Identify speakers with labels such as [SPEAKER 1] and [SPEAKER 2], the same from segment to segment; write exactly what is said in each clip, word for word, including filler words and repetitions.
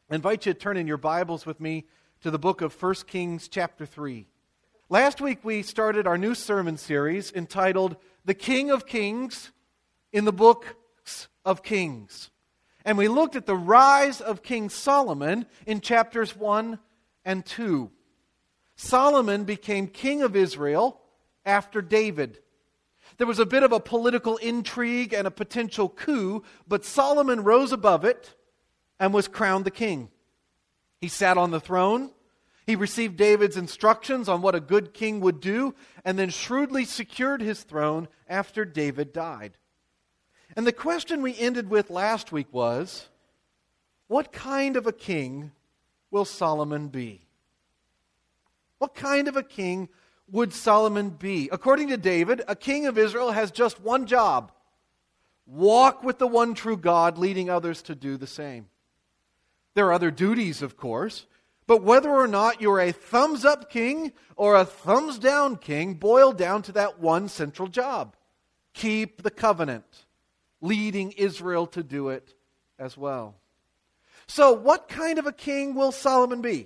[SPEAKER 1] I invite you to turn in your Bibles with me to the book of First Kings chapter three. Last week we started our new sermon series entitled The King of Kings in the Books of Kings. And we looked at the rise of King Solomon in chapters one and two. Solomon became king of Israel after David. There was a bit of a political intrigue and a potential coup, but Solomon rose above it and was crowned the king. He sat on the throne. He received David's instructions on what a good king would do, and then shrewdly secured his throne after David died. And the question we ended with last week was, what kind of a king will Solomon be? What kind of a king would Solomon be? According to David, a king of Israel has just one job: walk with the one true God, leading others to do the same. There are other duties, of course, but whether or not you're a thumbs-up king or a thumbs-down king boil down to that one central job: keep the covenant, leading Israel to do it as well. So, what kind of a king will Solomon be?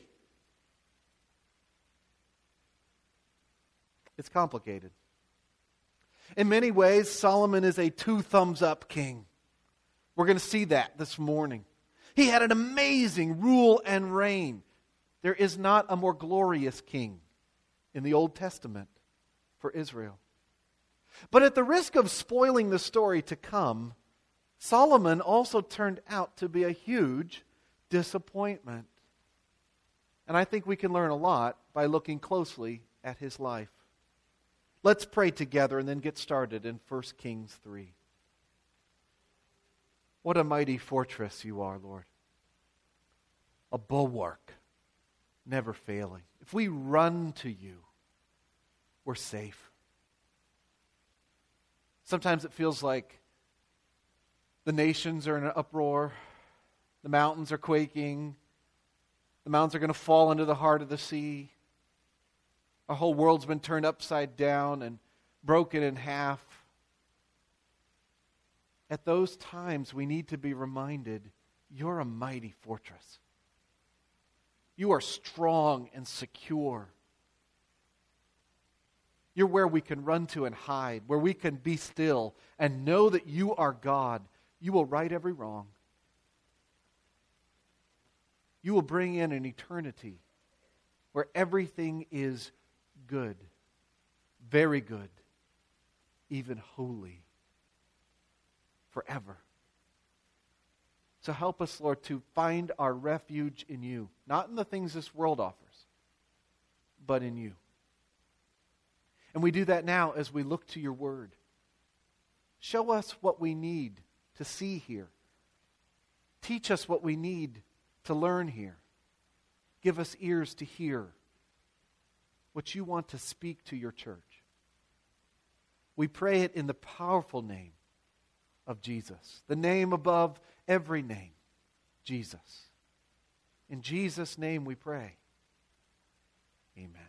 [SPEAKER 1] It's complicated. In many ways, Solomon is a two-thumbs-up king. We're going to see that this morning. He had an amazing rule and reign. There is not a more glorious king in the Old Testament for Israel. But at the risk of spoiling the story to come, Solomon also turned out to be a huge disappointment. And I think we can learn a lot by looking closely at his life. Let's pray together and then get started in First Kings three. What a mighty fortress you are, Lord. A bulwark, never failing. If we run to you, we're safe. Sometimes it feels like the nations are in an uproar. The mountains are quaking. The mountains are going to fall into the heart of the sea. Our whole world's been turned upside down and broken in half. At those times, we need to be reminded, you're a mighty fortress. You are strong and secure. You're where we can run to and hide, where we can be still and know that you are God. You will right every wrong. You will bring in an eternity where everything is good, very good, even holy. Forever. So help us, Lord, to find our refuge in you. Not in the things this world offers, but in you. And we do that now as we look to your word. Show us what we need to see here. Teach us what we need to learn here. Give us ears to hear what you want to speak to your church. We pray it in the powerful name of Jesus, the name above every name, Jesus. In Jesus' name we pray. Amen.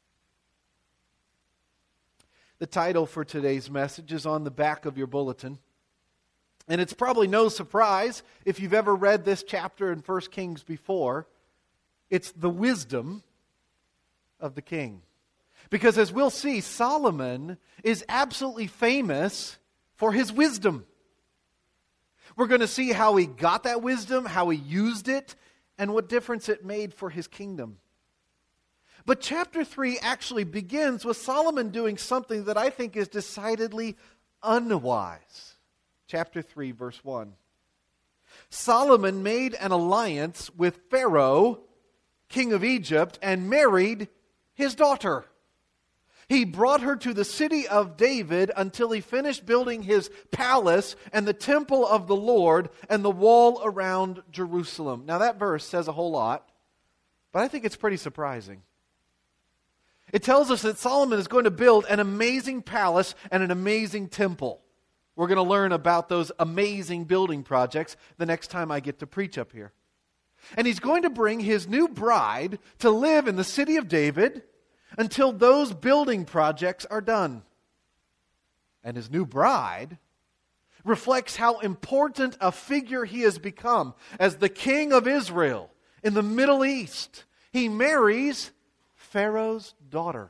[SPEAKER 1] The title for today's message is on the back of your bulletin. And it's probably no surprise if you've ever read this chapter in First Kings before. It's the wisdom of the king. Because as we'll see, Solomon is absolutely famous for his wisdom. We're going to see how he got that wisdom, how he used it, and what difference it made for his kingdom. But chapter three actually begins with Solomon doing something that I think is decidedly unwise. Chapter three, verse one. Solomon made an alliance with Pharaoh, king of Egypt, and married his daughter. He brought her to the city of David until he finished building his palace and the temple of the Lord and the wall around Jerusalem. Now that verse says a whole lot, but I think it's pretty surprising. It tells us that Solomon is going to build an amazing palace and an amazing temple. We're going to learn about those amazing building projects the next time I get to preach up here. And he's going to bring his new bride to live in the city of David until those building projects are done. And his new bride reflects how important a figure he has become as the king of Israel in the Middle East. He marries Pharaoh's daughter.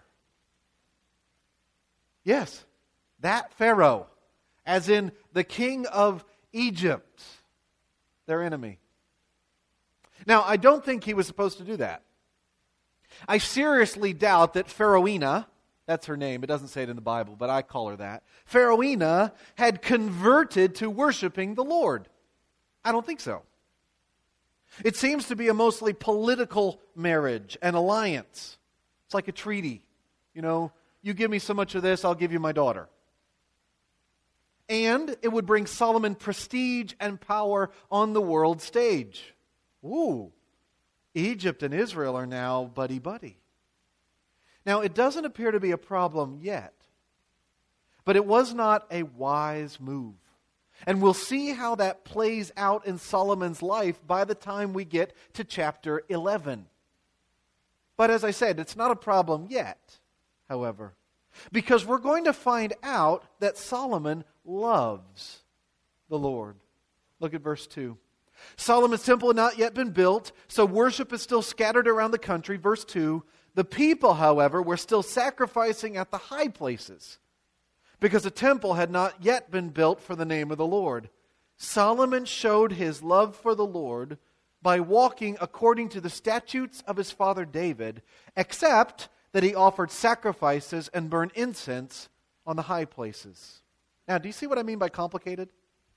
[SPEAKER 1] Yes, that Pharaoh, as in the king of Egypt, their enemy. Now, I don't think he was supposed to do that. I seriously doubt that Pharaohina, that's her name, it doesn't say it in the Bible, but I call her that, Pharaohina had converted to worshiping the Lord. I don't think so. It seems to be a mostly political marriage, an alliance. It's like a treaty. You know, you give me so much of this, I'll give you my daughter. And it would bring Solomon prestige and power on the world stage. Ooh, Egypt and Israel are now buddy-buddy. Now, it doesn't appear to be a problem yet, but it was not a wise move. And we'll see how that plays out in Solomon's life by the time we get to chapter eleven. But as I said, it's not a problem yet, however, because we're going to find out that Solomon loves the Lord. Look at verse two. Solomon's temple had not yet been built, so worship is still scattered around the country. Verse two, the people, however, were still sacrificing at the high places, because the temple had not yet been built for the name of the Lord. Solomon showed his love for the Lord by walking according to the statutes of his father David, except that he offered sacrifices and burned incense on the high places. Now, do you see what I mean by complicated?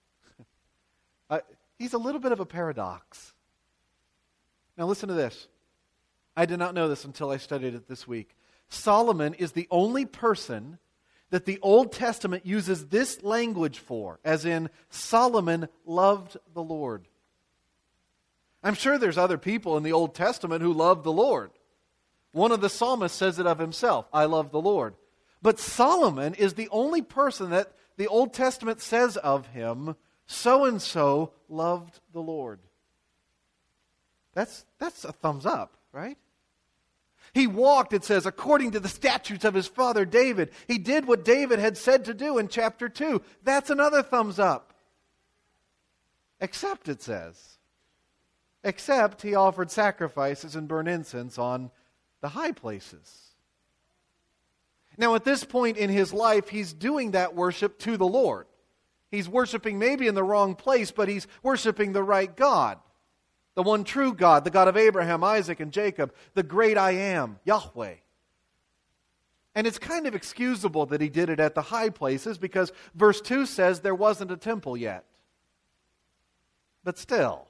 [SPEAKER 1] uh, he's a little bit of a paradox. Now, listen to this. I did not know this until I studied it this week. Solomon is the only person that the Old Testament uses this language for, as in, Solomon loved the Lord. I'm sure there's other people in the Old Testament who loved the Lord. One of the psalmists says it of himself, I love the Lord. But Solomon is the only person that the Old Testament says of him, so-and-so loved the Lord. That's, that's a thumbs up, right? He walked, it says, according to the statutes of his father David. He did what David had said to do in chapter two. That's another thumbs up. Except, it says, except he offered sacrifices and burned incense on the high places. Now, at this point in his life, he's doing that worship to the Lord. He's worshiping maybe in the wrong place, but he's worshiping the right God. The one true God, the God of Abraham, Isaac, and Jacob, the great I am, Yahweh. And it's kind of excusable that he did it at the high places because verse two says there wasn't a temple yet. But still,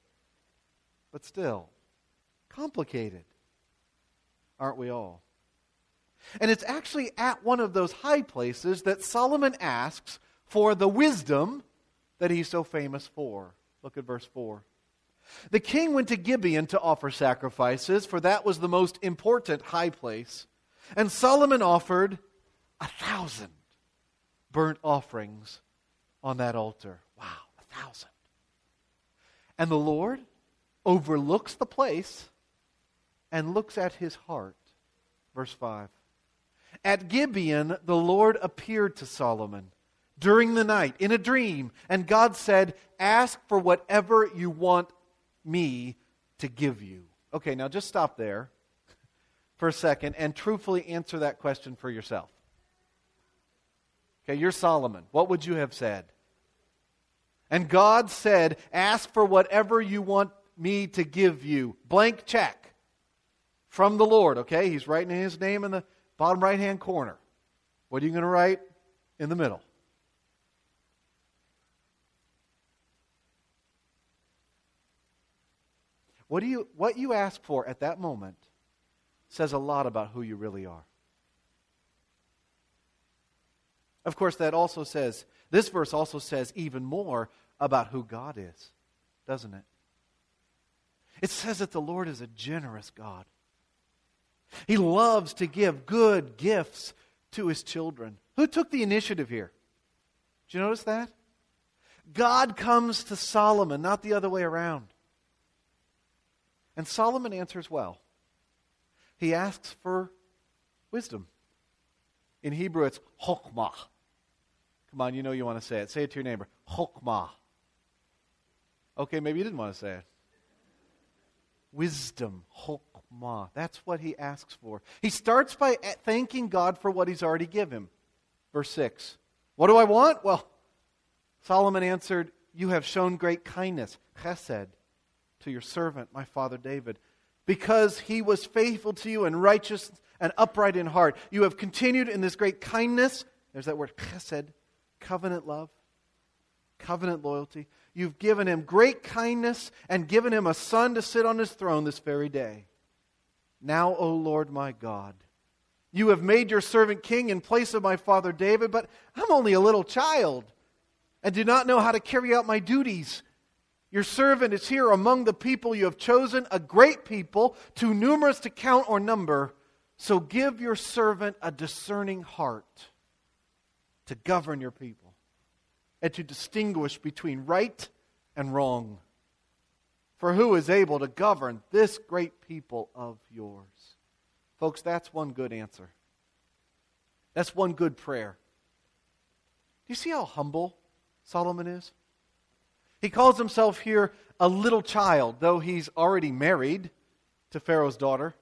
[SPEAKER 1] but still, complicated, aren't we all? And it's actually at one of those high places that Solomon asks for the wisdom that he's so famous for. Look at verse four. The king went to Gibeon to offer sacrifices, for that was the most important high place. And Solomon offered a thousand burnt offerings on that altar. Wow, a thousand. And the Lord overlooks the place and looks at his heart. Verse five. At Gibeon, the Lord appeared to Solomon during the night in a dream, and God said, ask for whatever you want me to give you. Okay, now just stop there for a second and truthfully answer that question for yourself. Okay, you're Solomon. What would you have said? And God said, ask for whatever you want me to give you. Blank check from the Lord, okay? He's writing his name in the bottom right-hand corner. What are you going to write in the middle? What do you what you ask for at that moment says a lot about who you really are. Of course, that also says, this verse also says even more about who God is, doesn't it? It says that the Lord is a generous God. He loves to give good gifts to his children. Who took the initiative here? Did you notice that? God comes to Solomon, not the other way around. And Solomon answers well. He asks for wisdom. In Hebrew, it's chokmah. Come on, you know you want to say it. Say it to your neighbor. Chokmah. Okay, maybe you didn't want to say it. wisdom, chokmah. That's what he asks for. He starts by thanking God for what he's already given him. Verse six. What do I want? Well, Solomon answered, you have shown great kindness, chesed, to your servant, my father David, because he was faithful to you and righteous and upright in heart. You have continued in this great kindness. There's that word chesed, covenant love, covenant loyalty. You've given him great kindness and given him a son to sit on his throne this very day. Now, O Lord my God, you have made your servant king in place of my father David, but I'm only a little child and do not know how to carry out my duties. Your servant is here among the people you have chosen, a great people, too numerous to count or number. So give your servant a discerning heart to govern your people and to distinguish between right and wrong. For who is able to govern this great people of yours? Folks, that's one good answer. That's one good prayer. Do you see how humble Solomon is? He calls himself here a little child, though he's already married to Pharaoh's daughter.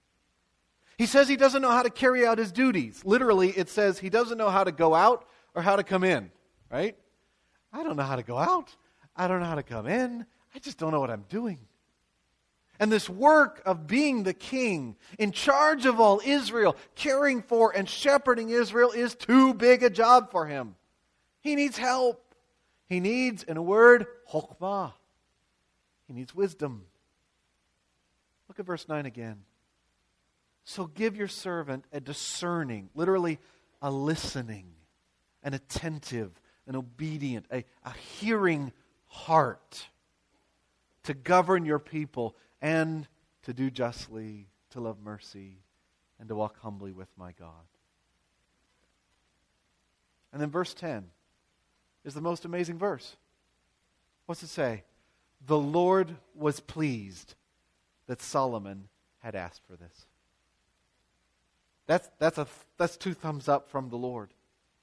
[SPEAKER 1] He says he doesn't know how to carry out his duties. Literally, it says he doesn't know how to go out or how to come in, right? I don't know how to go out. I don't know how to come in. I just don't know what I'm doing. And this work of being the king, in charge of all Israel, caring for and shepherding Israel is too big a job for him. He needs help. He needs, in a word, chokmah. He needs wisdom. Look at verse nine again. So give your servant a discerning, literally a listening, an attentive, an obedient, a, a hearing heart to govern your people and to do justly, to love mercy, and to walk humbly with my God. And then verse ten is the most amazing verse. What's it say? The Lord was pleased that Solomon had asked for this. That's, that's, a, that's two thumbs up from the Lord.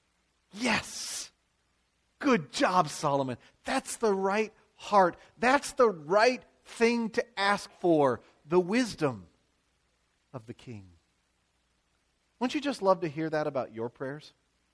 [SPEAKER 1] Yes! Good job, Solomon. That's the right heart. That's the right thing to ask for. The wisdom of the king. Wouldn't you just love to hear that about your prayers?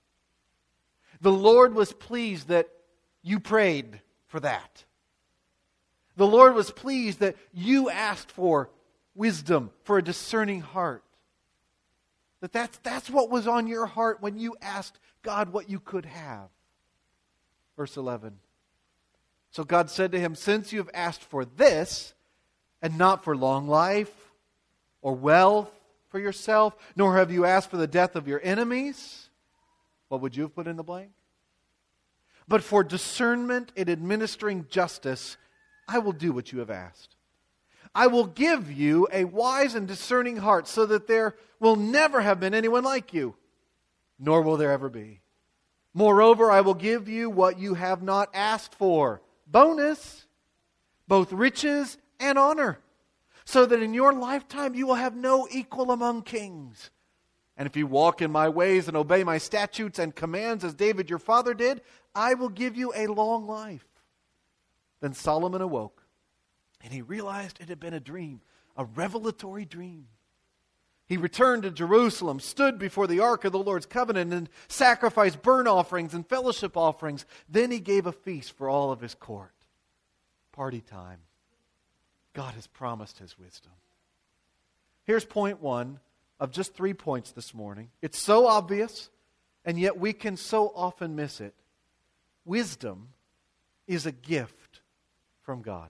[SPEAKER 1] The Lord was pleased that you prayed for that. The Lord was pleased that you asked for wisdom, for a discerning heart. That that's, that's what was on your heart when you asked God what you could have. Verse eleven. So God said to him, since you have asked for this, and not for long life, or wealth for yourself, nor have you asked for the death of your enemies, what would you have put in the blank? But for discernment in administering justice, I will do what you have asked. I will give you a wise and discerning heart so that there will never have been anyone like you, nor will there ever be. Moreover, I will give you what you have not asked for. Bonus, both riches and honor, so that in your lifetime you will have no equal among kings. And if you walk in my ways and obey my statutes and commands as David your father did, I will give you a long life. Then Solomon awoke, and he realized it had been a dream, a revelatory dream. He returned to Jerusalem, stood before the ark of the Lord's covenant, and sacrificed burnt offerings and fellowship offerings. Then he gave a feast for all of his court. Party time. God has promised his wisdom. Here's point one of just three points this morning. It's so obvious, and yet we can so often miss it. Wisdom is a gift from God.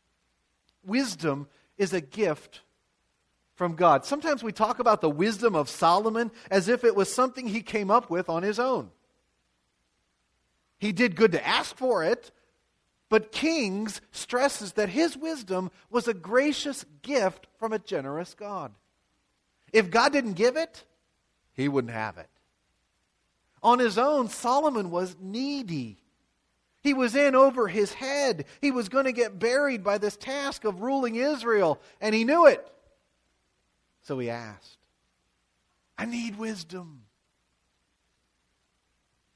[SPEAKER 1] Wisdom is a gift from God. Sometimes we talk about the wisdom of Solomon as if it was something he came up with on his own. He did good to ask for it, but Kings stresses that his wisdom was a gracious gift from a generous God. If God didn't give it, he wouldn't have it. On his own, Solomon was needy. He was in over his head. He was going to get buried by this task of ruling Israel, and he knew it. So he asked, I need wisdom.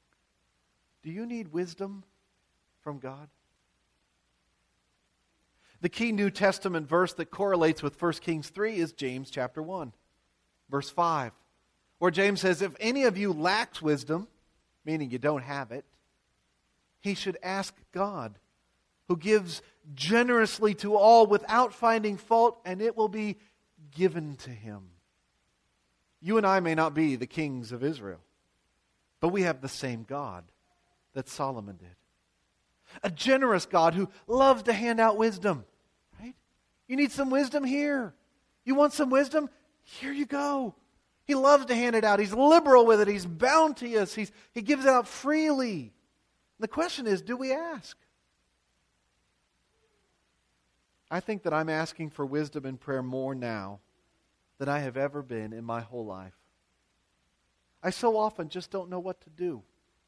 [SPEAKER 1] Do you need wisdom from God? The key New Testament verse that correlates with First Kings three is James chapter one, verse five, where James says, if any of you lacks wisdom, meaning you don't have it, he should ask God, who gives generously to all without finding fault, and it will be given to him. You and I may not be the kings of Israel, but we have the same God that Solomon did. A generous God who loves to hand out wisdom, right? You need some wisdom here. You want some wisdom? Here you go. He loves to hand it out. He's liberal with it. He's bounteous. He's, he gives it out freely. The question is, do we ask? I think that I'm asking for wisdom in prayer more now than I have ever been in my whole life. I so often just don't know what to do.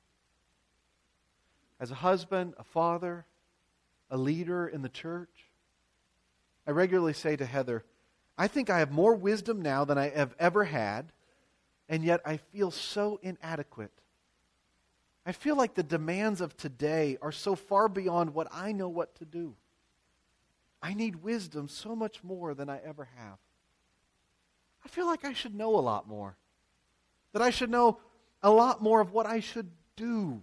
[SPEAKER 1] As a husband, a father, a leader in the church, I regularly say to Heather, I think I have more wisdom now than I have ever had, and yet I feel so inadequate. I feel like the demands of today are so far beyond what I know what to do. I need wisdom so much more than I ever have. I feel like I should know a lot more. That I should know a lot more of what I should do.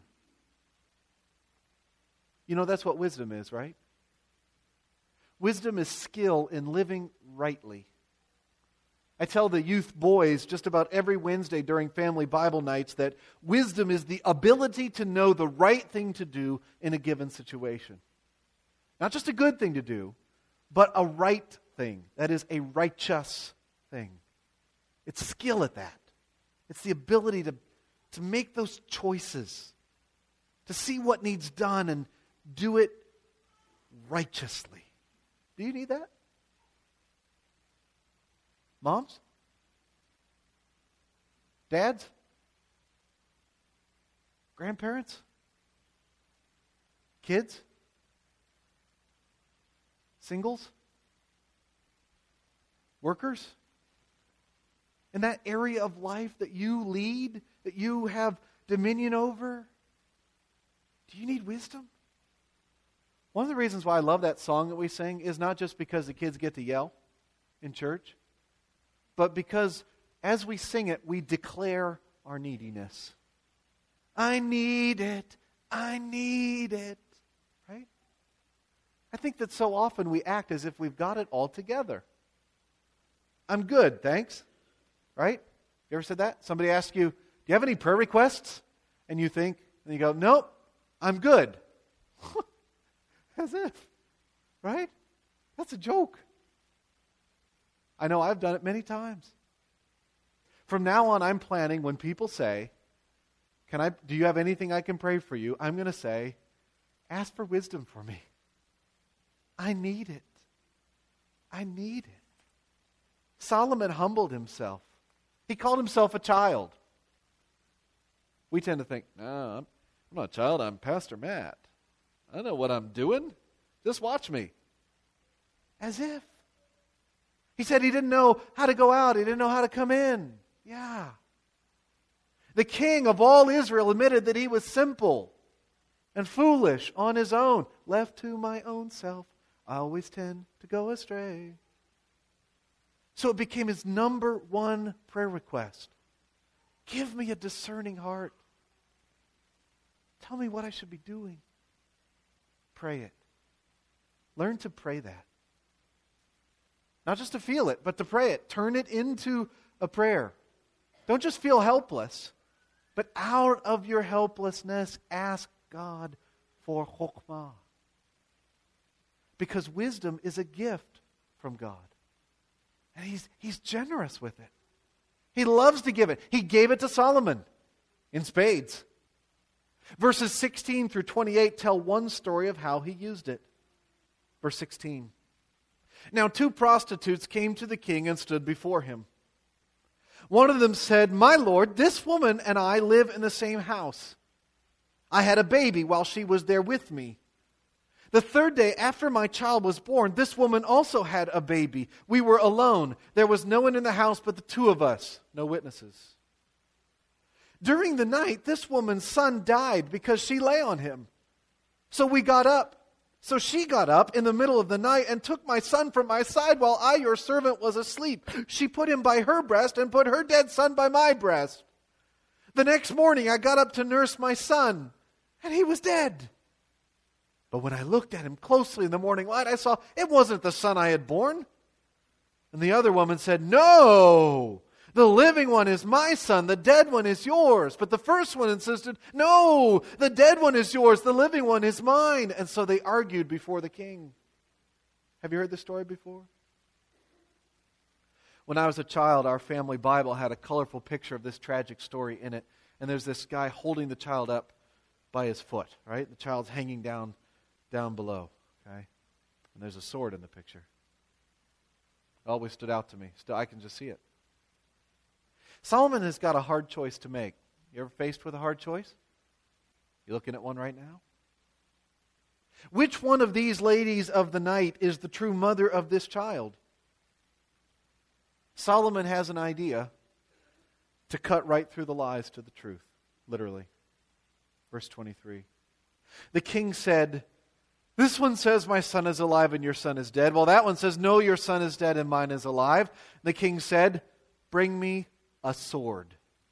[SPEAKER 1] You know, that's what wisdom is, right? Wisdom is skill in living rightly. I tell the youth boys just about every Wednesday during family Bible nights that wisdom is the ability to know the right thing to do in a given situation. Not just a good thing to do, but a right thing. That is a righteous thing. It's skill at that. It's the ability to, to make those choices, to see what needs done and do it righteously. Do you need that? Moms? Dads? Grandparents? Kids? Singles? Workers? In that area of life that you lead, that you have dominion over, do you need wisdom? One of the reasons why I love that song that we sing is not just because the kids get to yell in church, but because as we sing it, we declare our neediness. I need it. I need it. Right? I think that so often we act as if we've got it all together. I'm good, thanks. Right? You ever said that? Somebody asks you, do you have any prayer requests? And you think, and you go, nope, I'm good. As if. Right? That's a joke. I know I've done it many times. From now on, I'm planning when people say, "Can I? Do you have anything I can pray for you?" I'm going to say, ask for wisdom for me. I need it. I need it. Solomon humbled himself. He called himself a child. We tend to think, no, I'm not a child, I'm Pastor Matt. I know what I'm doing. Just watch me. As if. He said he didn't know how to go out. He didn't know how to come in. Yeah. The king of all Israel admitted that he was simple and foolish on his own. Left to my own self, I always tend to go astray. So it became his number one prayer request. Give me a discerning heart. Tell me what I should be doing. Pray it. Learn to pray that. Not just to feel it, but to pray it. Turn it into a prayer. Don't just feel helpless, but out of your helplessness, ask God for chokhmah. Because wisdom is a gift from God. And he's, he's generous with it. He loves to give it. He gave it to Solomon in spades. Verses sixteen through twenty-eight tell one story of how he used it. Verse sixteen. Now two prostitutes came to the king and stood before him. One of them said, "My lord, this woman and I live in the same house. I had a baby while she was there with me. The third day after my child was born, this woman also had a baby. We were alone. There was no one in the house but the two of us." No witnesses. "During the night, this woman's son died because she lay on him. So we got up, So she got up in the middle of the night and took my son from my side while I, your servant, was asleep. She put him by her breast and put her dead son by my breast. The next morning I got up to nurse my son, and he was dead. But when I looked at him closely in the morning light, I saw it wasn't the son I had born. And the other woman said, no, the living one is my son, the dead one is yours. But the first one insisted, no, the dead one is yours, the living one is mine. And so they argued before the king. Have you heard this story before? When I was a child, our family Bible had a colorful picture of this tragic story in it. And there's this guy holding the child up by his foot, right? The child's hanging down, down below, okay? And there's a sword in the picture. It always stood out to me. Still, I can just see it. Solomon has got a hard choice to make. You ever faced with a hard choice? You looking at one right now? Which one of these ladies of the night is the true mother of this child? Solomon has an idea to cut right through the lies to the truth, literally. Verse twenty-three. The king said, this one says my son is alive and your son is dead. Well, that one says, no, your son is dead and mine is alive. The king said, bring me a sword.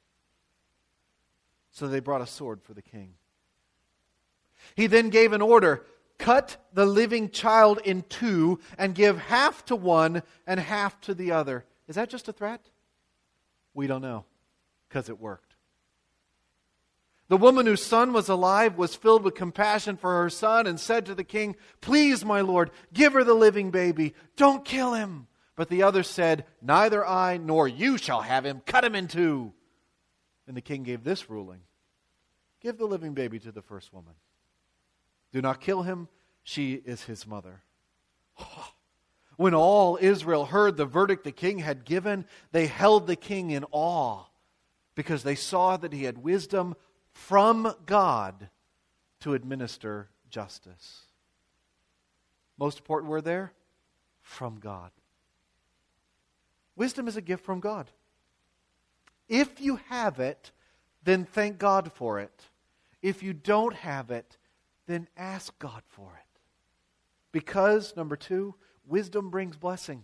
[SPEAKER 1] So they brought a sword for the king. He then gave an order, cut the living child in two and give half to one and half to the other. Is that just a threat? We don't know, because it worked. The woman whose son was alive was filled with compassion for her son and said to the king, please, my lord, give her the living baby. Don't kill him. But the other said, neither I nor you shall have him. Cut him in two. And the king gave this ruling. Give the living baby to the first woman. Do not kill him. She is his mother. When all Israel heard the verdict the king had given, they held the king in awe because they saw that he had wisdom from God to administer justice. Most important word there, from God. Wisdom is a gift from God. If you have it, then thank God for it. If you don't have it, then ask God for it. Because, number two, wisdom brings blessing.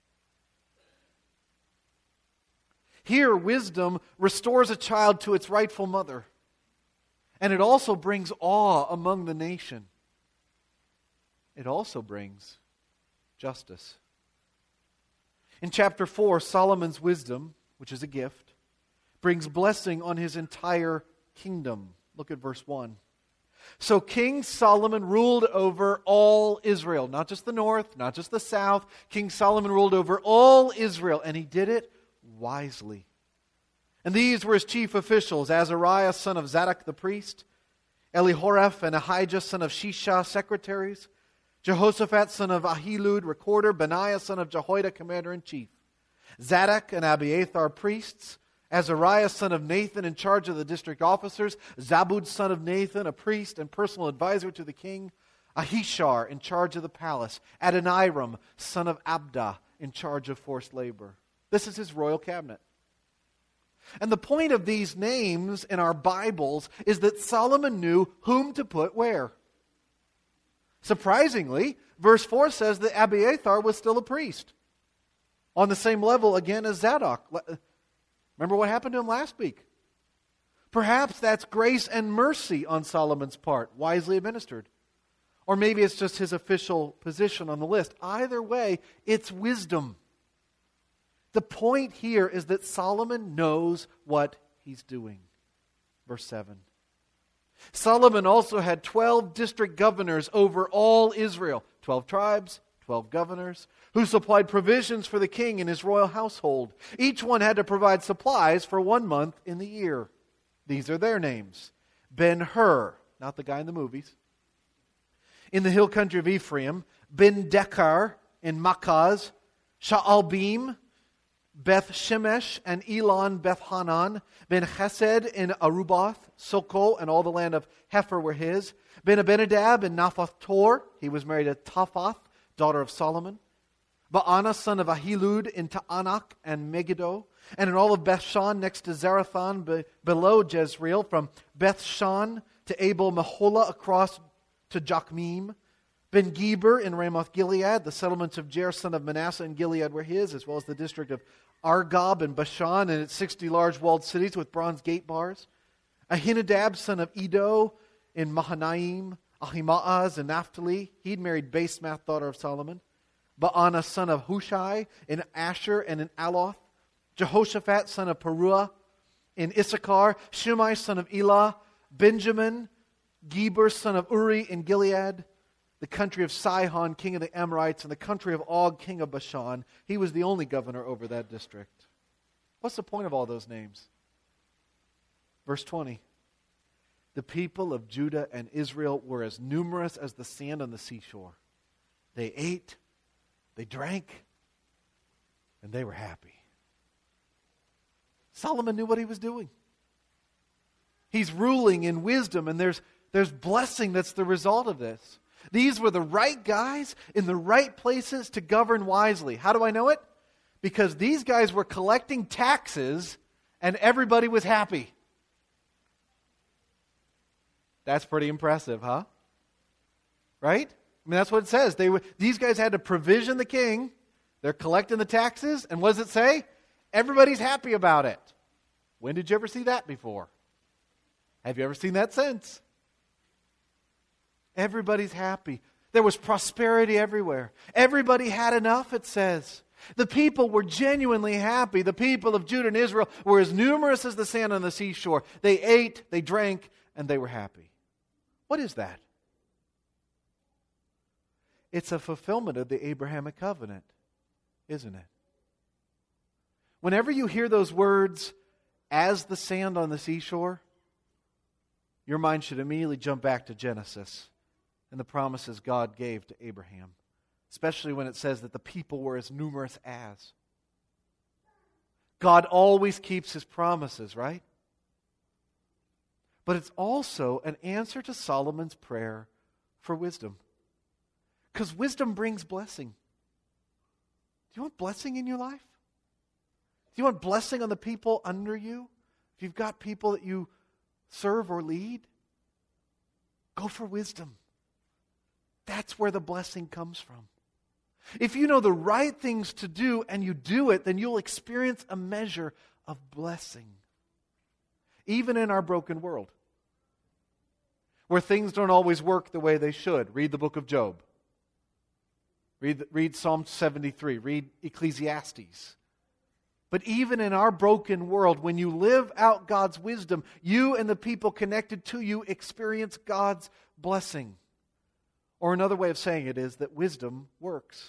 [SPEAKER 1] Here, wisdom restores a child to its rightful mother. And it also brings awe among the nation. It also brings justice. In chapter four, Solomon's wisdom, which is a gift, brings blessing on his entire kingdom. Look at verse one. So King Solomon ruled over all Israel, not just the north, not just the south. King Solomon ruled over all Israel, and he did it wisely. And these were his chief officials: Azariah, son of Zadok the priest, Elihoreph and Ahijah, son of Shisha, secretaries, Jehoshaphat, son of Ahilud, recorder, Benaiah, son of Jehoiada, commander-in-chief, Zadok and Abiathar, priests, Azariah, son of Nathan, in charge of the district officers, Zabud, son of Nathan, a priest and personal advisor to the king, Ahishar, in charge of the palace, Adoniram, son of Abda, in charge of forced labor. This is his royal cabinet. And the point of these names in our Bibles is that Solomon knew whom to put where. Surprisingly, verse four says that Abiathar was still a priest, on the same level again as Zadok. Remember what happened to him last week? Perhaps that's grace and mercy on Solomon's part, wisely administered. Or maybe it's just his official position on the list. Either way, it's wisdom. The point here is that Solomon knows what he's doing. Verse seven. Solomon also had twelve district governors over all Israel, twelve tribes, twelve governors, who supplied provisions for the king and his royal household. Each one had to provide supplies for one month in the year. These are their names. Ben-Hur, not the guy in the movies. In the hill country of Ephraim, Ben-Dekar in Makaz, Sha'albim, Beth-Shemesh and Elon Beth-Hanan, Ben-Chesed in Aruboth, Soko and all the land of Hefer were his, Ben-Abinadab in Naphath Tor, he was married to Taphath, daughter of Solomon, Baana, son of Ahilud, in Ta'anak and Megiddo, and in all of Bethshan next to Zarathan, be, below Jezreel, from Bethshan to Abel Meholah across to Jachmim, Ben-Geber in Ramoth-Gilead, the settlements of Jair, son of Manasseh in Gilead were his, as well as the district of Argob and Bashan and its sixty large walled cities with bronze gate bars. Ahinadab, son of Edo in Mahanaim, Ahimaaz in Naphtali. He'd married Basemath, daughter of Solomon. Baana, son of Hushai in Asher and in Aloth. Jehoshaphat, son of Peruah in Issachar. Shimei, son of Elah. Benjamin, Geber, son of Uri in Gilead. The country of Sihon, king of the Amorites, and the country of Og, king of Bashan. He was the only governor over that district. What's the point of all those names? Verse twenty. The people of Judah and Israel were as numerous as the sand on the seashore. They ate, they drank, and they were happy. Solomon knew what he was doing. He's ruling in wisdom, and there's, there's blessing that's the result of this. These were the right guys in the right places to govern wisely. How do I know it? Because these guys were collecting taxes and everybody was happy. That's pretty impressive, huh? Right? I mean, that's what it says. They were, these guys had to provision the king. They're collecting the taxes. And what does it say? Everybody's happy about it. When did you ever see that before? Have you ever seen that since? Everybody's happy. There was prosperity everywhere. Everybody had enough, it says. The people were genuinely happy. The people of Judah and Israel were as numerous as the sand on the seashore. They ate, they drank, and they were happy. What is that? It's a fulfillment of the Abrahamic covenant, isn't it? Whenever you hear those words, as the sand on the seashore, your mind should immediately jump back to Genesis and the promises God gave to Abraham, especially when it says that the people were as numerous as. God always keeps His promises, right? But it's also an answer to Solomon's prayer for wisdom. Because wisdom brings blessing. Do you want blessing in your life? Do you want blessing on the people under you? If you've got people that you serve or lead, go for wisdom. That's where the blessing comes from. If you know the right things to do and you do it, then you'll experience a measure of blessing. Even in our broken world, where things don't always work the way they should. Read the book of Job. Read, read Psalm seventy-three. Read Ecclesiastes. But even in our broken world, when you live out God's wisdom, you and the people connected to you experience God's blessing. Or another way of saying it is that wisdom works.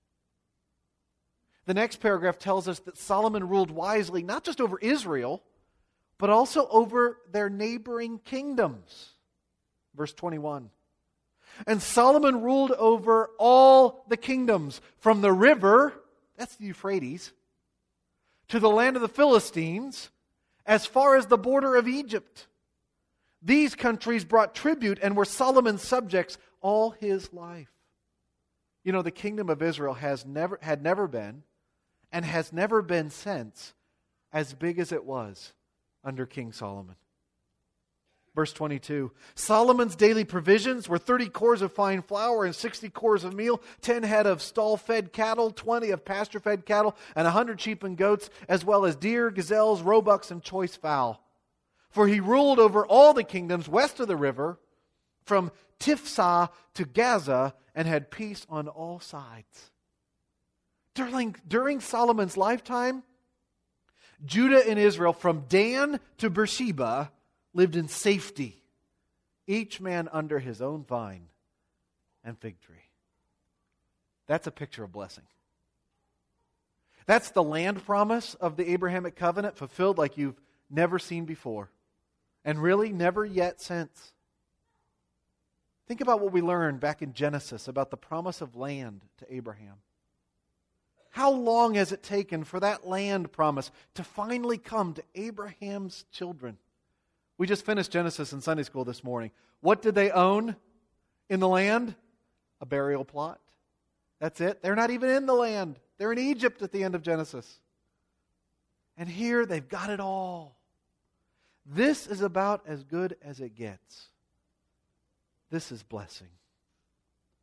[SPEAKER 1] The next paragraph tells us that Solomon ruled wisely, not just over Israel, but also over their neighboring kingdoms. Verse twenty-one. And Solomon ruled over all the kingdoms, from the river, that's the Euphrates, to the land of the Philistines, as far as the border of Egypt. These countries brought tribute and were Solomon's subjects all his life. You know, the kingdom of Israel has never had never been, and has never been since, as big as it was under King Solomon. Verse twenty-two, Solomon's daily provisions were thirty cores of fine flour and sixty cores of meal, ten head of stall-fed cattle, twenty of pasture-fed cattle, and a hundred sheep and goats, as well as deer, gazelles, roebucks, and choice fowl. For he ruled over all the kingdoms west of the river, from Tifsah to Gaza, and had peace on all sides. During, during Solomon's lifetime, Judah and Israel, from Dan to Beersheba, lived in safety, each man under his own vine and fig tree. That's a picture of blessing. That's the land promise of the Abrahamic covenant fulfilled like you've never seen before, and really never yet since. Think about what we learned back in Genesis about the promise of land to Abraham. How long has it taken for that land promise to finally come to Abraham's children? We just finished Genesis in Sunday school this morning. What did they own in the land? A burial plot. That's it. They're not even in the land. They're in Egypt at the end of Genesis. And here they've got it all. This is about as good as it gets. This is blessing.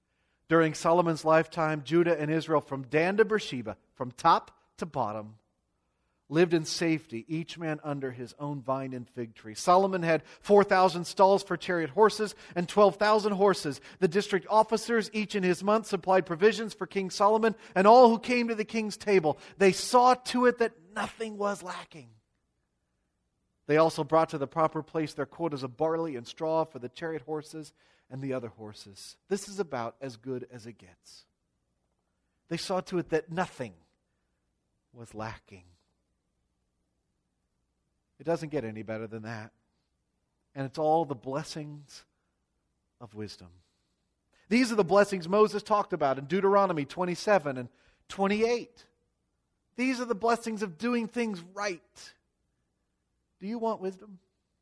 [SPEAKER 1] During Solomon's lifetime, Judah and Israel, from Dan to Beersheba, from top to bottom, lived in safety, each man under his own vine and fig tree. Solomon had four thousand stalls for chariot horses and twelve thousand horses. The district officers, each in his month, supplied provisions for King Solomon and all who came to the king's table. They saw to it that nothing was lacking. They also brought to the proper place their quotas of barley and straw for the chariot horses and the other horses. This is about as good as it gets. They saw to it that nothing was lacking. It doesn't get any better than that. And it's all the blessings of wisdom. These are the blessings Moses talked about in Deuteronomy twenty-seven and twenty-eight. These are the blessings of doing things right. Do you want wisdom?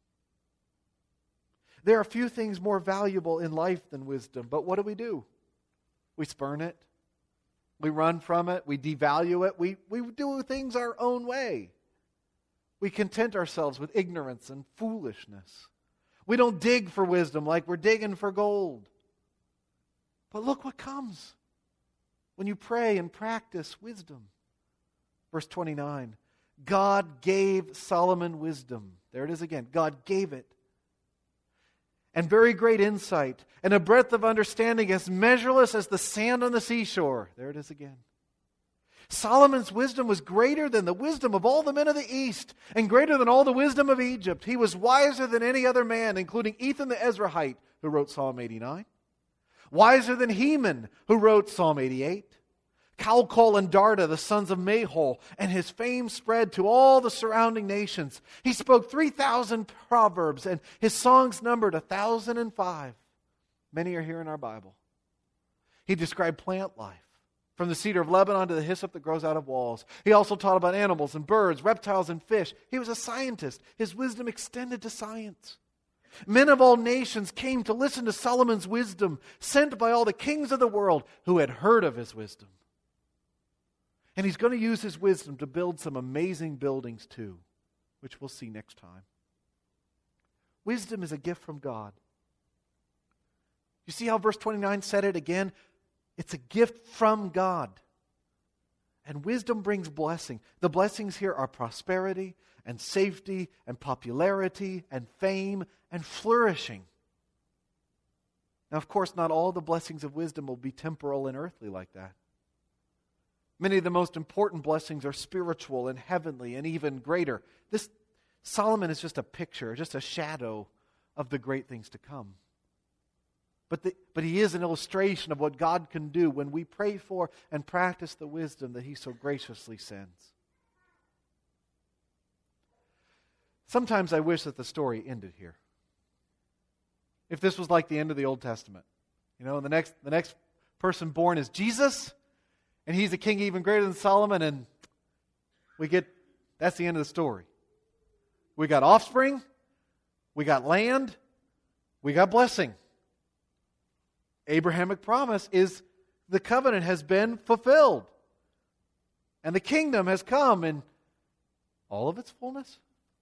[SPEAKER 1] There are few things more valuable in life than wisdom, but what do we do? We spurn it. We run from it. We devalue it. We, we do things our own way. We content ourselves with ignorance and foolishness. We don't dig for wisdom like we're digging for gold. But look what comes when you pray and practice wisdom. Verse twenty-nine, God gave Solomon wisdom. There it is again. God gave it. And very great insight, and a breadth of understanding as measureless as the sand on the seashore. There it is again. Solomon's wisdom was greater than the wisdom of all the men of the East, and greater than all the wisdom of Egypt. He was wiser than any other man, including Ethan the Ezrahite, who wrote Psalm eighty-nine. Wiser than Heman, who wrote Psalm eighty-eight. Calcol and Darda, the sons of Mahol, and his fame spread to all the surrounding nations. He spoke three thousand proverbs, and his songs numbered one thousand five. Many are here in our Bible. He described plant life, from the cedar of Lebanon to the hyssop that grows out of walls. He also taught about animals and birds, reptiles and fish. He was a scientist. His wisdom extended to science. Men of all nations came to listen to Solomon's wisdom, sent by all the kings of the world who had heard of his wisdom. And he's going to use his wisdom to build some amazing buildings too, which we'll see next time. Wisdom is a gift from God. You see how verse twenty-nine said it again? It's a gift from God. And wisdom brings blessing. The blessings here are prosperity and safety and popularity and fame and flourishing. Now, of course, not all the blessings of wisdom will be temporal and earthly like that. Many of the most important blessings are spiritual and heavenly and even greater. This Solomon is just a picture, just a shadow of the great things to come. But, the, but he is an illustration of what God can do when we pray for and practice the wisdom that he so graciously sends. Sometimes I wish that the story ended here. If this was like the end of the Old Testament. You know, the next, the next person born is Jesus, and he's a king even greater than Solomon, and we get, that's the end of the story. We got offspring, we got land, we got blessing. Abrahamic promise is the covenant has been fulfilled. And the kingdom has come in all of its fullness.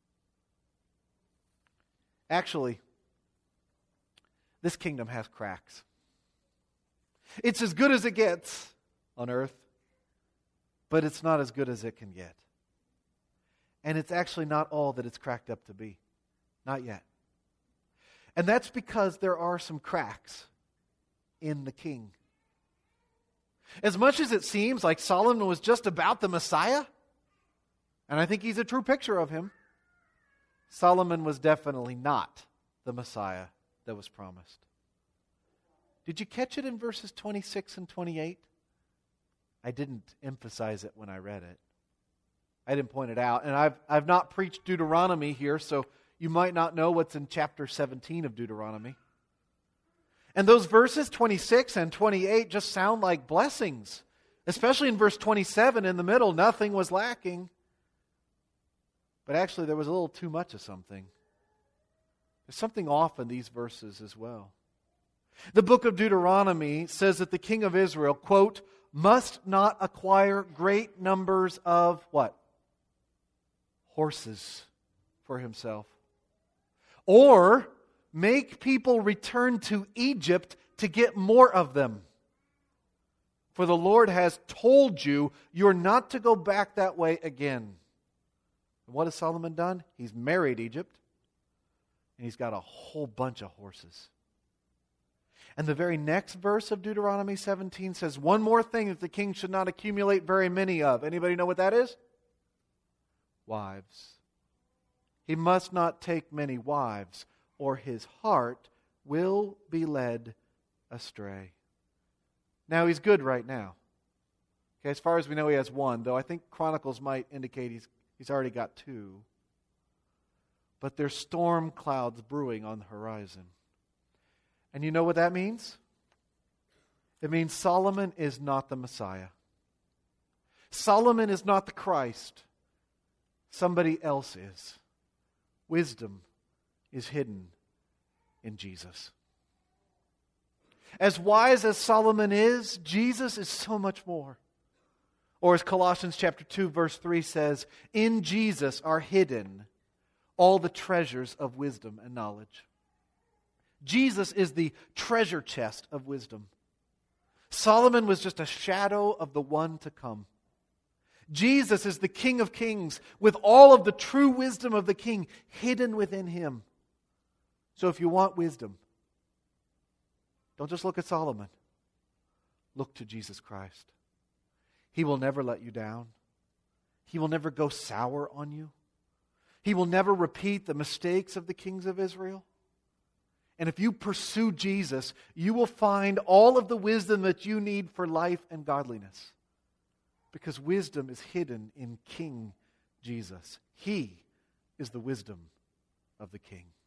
[SPEAKER 1] Actually, this kingdom has cracks. It's as good as it gets on earth, but it's not as good as it can get. And it's actually not all that it's cracked up to be. Not yet. And that's because there are some cracks in the king. As much as it seems like Solomon was just about the Messiah, and I think he's a true picture of him, Solomon was definitely not the Messiah that was promised. Did you catch it in verses twenty-six and twenty-eight? I didn't emphasize it when I read it. I didn't point it out. And I've, I've not preached Deuteronomy here, so you might not know what's in chapter seventeen of Deuteronomy. And those verses twenty-six and twenty-eight just sound like blessings. Especially in verse twenty-seven in the middle, nothing was lacking. But actually there was a little too much of something. There's something off in these verses as well. The book of Deuteronomy says that the king of Israel, quote, must not acquire great numbers of what? Horses for himself. Or make people return to Egypt to get more of them. For the Lord has told you, you're not to go back that way again. And what has Solomon done? He's married Egypt, and he's got a whole bunch of horses. And the very next verse of Deuteronomy seventeen says, one more thing that the king should not accumulate very many of. Anybody know what that is? Wives. He must not take many wives, or his heart will be led astray. Now, he's good right now. Okay, as far as we know, he has one, though I think Chronicles might indicate he's, he's already got two. But there's storm clouds brewing on the horizon. And you know what that means? It means Solomon is not the Messiah. Solomon is not the Christ. Somebody else is. Wisdom is hidden in Jesus. As wise as Solomon is, Jesus is so much more. Or as Colossians chapter two verse three says, in Jesus are hidden all the treasures of wisdom and knowledge. Jesus is the treasure chest of wisdom. Solomon was just a shadow of the one to come. Jesus is the King of Kings with all of the true wisdom of the King hidden within him. So if you want wisdom, don't just look at Solomon. Look to Jesus Christ. He will never let you down. He will never go sour on you. He will never repeat the mistakes of the kings of Israel. And if you pursue Jesus, you will find all of the wisdom that you need for life and godliness. Because wisdom is hidden in King Jesus. He is the wisdom of the King.